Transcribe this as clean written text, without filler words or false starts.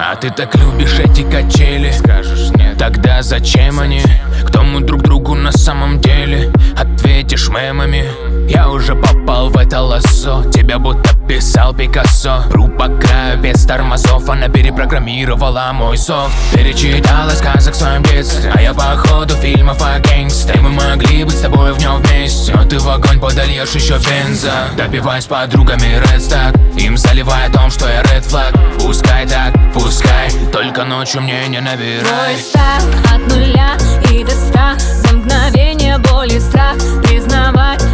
А ты так любишь эти качели. Скажешь нет, Тогда зачем они? Кто мы друг другу на самом деле? Ответишь мемами. Я уже попал в это лассо. Тебя будто писал Пикассо. Пру по краю без тормозов. Она перепрограммировала мой софт. Перечитала сказок в своем детстве, а я по ходу фильмов о гангстере. Мы могли быть с тобой в нем вместе, но ты в огонь подольешь еще бенза. Допивай с подругами Red Stack, им заливай о том, что я Red Flag. Пускай так, пускай, только ночью мне не набирай. Твой стайл от нуля и до 100 за мгновение боли страх признавать.